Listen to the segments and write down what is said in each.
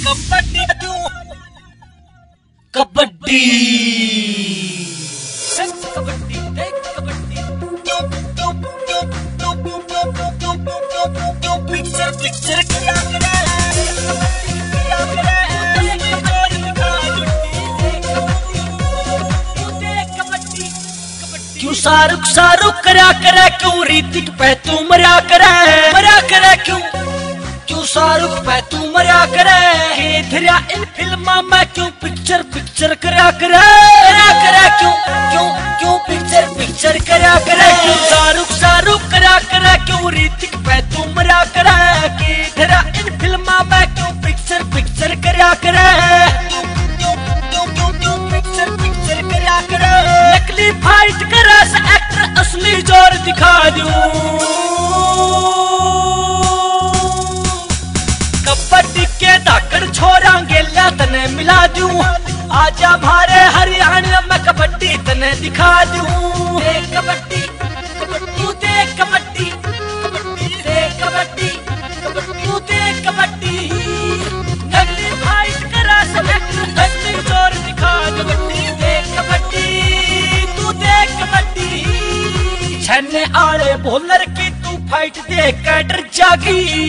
कबड्डी क्यों शाहरुख करया करे, क्यों रीतिक पे तू मरिया करे क्यों शाहरुख पे तू मरिया करे, धरिया इन फिल्मा में क्यों पिक्चर करया करे क्यों पिक्चर करया करे, क्यों शाहरुख करया करे, क्यों रीतिक पे तू मरिया करे, धरिया इन फिल्मा में क्यों पिक्चर करया करे, नकली फाइट करे से एक्टर असली जोर दिखा दूं, कबड्डी के धाकड़ छोरा गेला तने मिला दूं, आजा भारे हरियाणा में कबड्डी तने दिखा दूं, देख कबड्डी तू देख कबड्डी देख कबड्डी तू देख कबड्डी, नकली फाइट करे से एक्टर असली जोर दिखा दूं, देख कबड्डी तू देख कबड्डी, छन्ने आले बॉलर की तू फाइट देख कर डर जागी,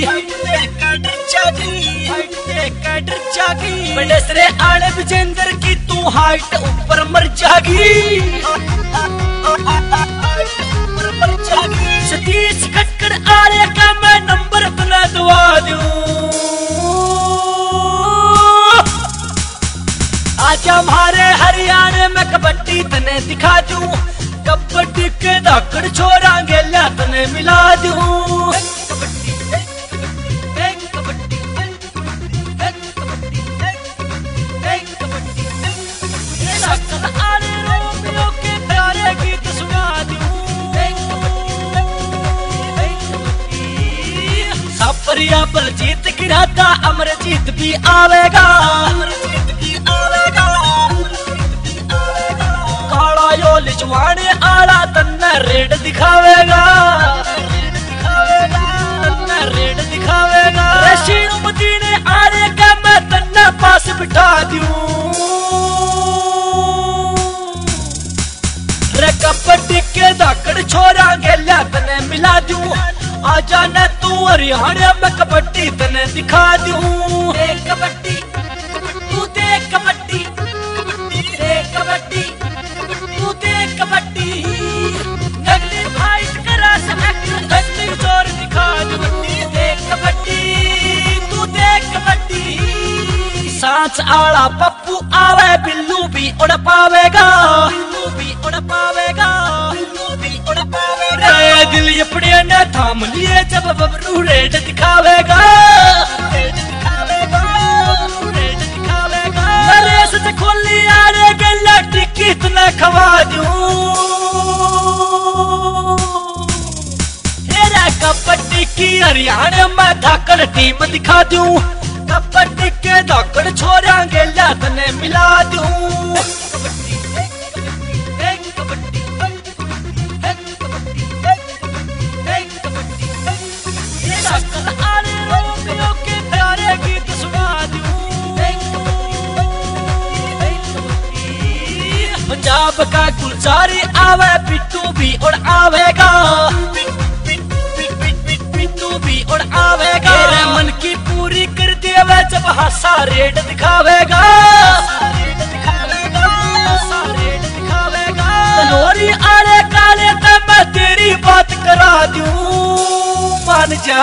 बड़ेसरे आले विजेंद्र की तू हाइट ऊपर मर जागी, सतीश खटकर आले का मैं नंबर बना दवा दूं, आजा हमारे हरियाणा में कबड्डी तने दिखा दूं, कबड्डी के धाकड़ छोरा गेला तने मिला दूं, सापरिया बलजीत गिराता अमरजीत भी आवेगा, काला यो लिजवाने आला तन्ना रेड दिखावेगा, रशीद मदीने आने का मैं तन्ना पास बिठा दूं, रे कबड्डी के धाकड़ छोरा गेला तने मिला दूं, आजा न तू हरियाणा में कबड्डी तने दिखा दूं, देख कबड्डी तू देख कबड्डी देख कबड्डी तू देख कबड्डी, नकली फाइट करा से एक्टर असली जोर दिखा दूं, देख कबड्डी तू देख कबड्डी, सांस आला पप्पू आवे बिल्लू भी उड़ पावेगा, दिल अपने ने थाम लिए जब बबरू रेड दिखावेगा, रेस से खोली आरे गला टिक्की इतना खवा दूं, हेरा कबड्डी की हरियाणा में धाकड़ टीम दिखा दूं, कबड्डी के धाकड़ छोरा गेला तने मिला दूं, पंजाब का गुलजारी आवे पिट्टू भी उड़ आवेगा, पिट्टू भी उड़ आवेगा, तेरे मन की पूरी कर देवे जब हासा रेड दिखावेगा, तनोरी आले काले तब मैं तेरी बात करा दूं, मान जा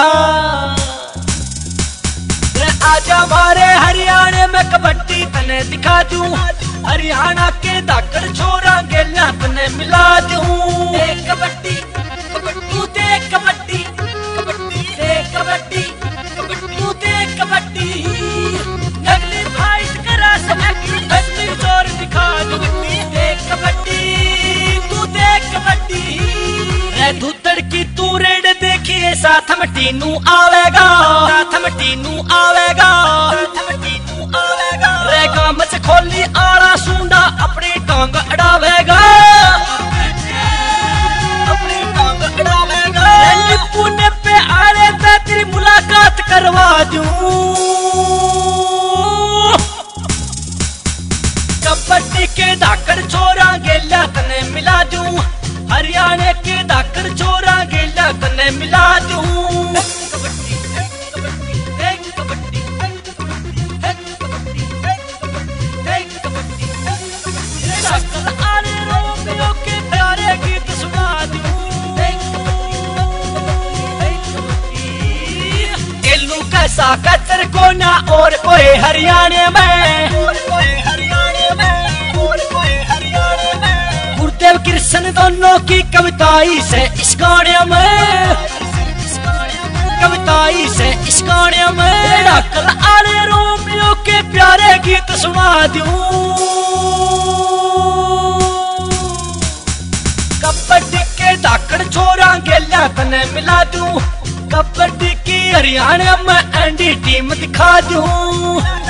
आजा हमारे हरियाणा में कबड्डी तने दिखा दूं, हरियाणा के धाकड़ छोरा गेला तने मिला दूं, देख कबड्डी तू देख कबड्डी देख कबड्डी तू देख कबड्डी, नकली फाइट करा से एक्टर असली जोर दिखा दूं, देख कबड्डी तू देख कबड्डी, रे धुतड़ की तू रेड देखिए साथ में टीनू आवेगा, रे गाम से खोली आला सूंडा अपनी टांग अड़ावेगा, पुण्य पे आले तेरी मुलाकात करवा दूं, के धाकड़ छोरा गेला तने मिला दूं, हरियाणा के धाकड़ छोरा गेला तने मिला दूं। के प्यारे गीत सुना दूं, एलू कैसा कतर को ना और कोई हरियाणा में, गुरुदेव कृष्ण दोनों की कविताई से इस गाने में, कविताई से इस गाने में धाकड़ आले रोमियो के प्यारे गीत सुना दूं। कबड्डी के धाकड़ छोरा गेला तने मिला दूं, कबड्डी की हरियाणा में एंडी टीम दिखा दूं।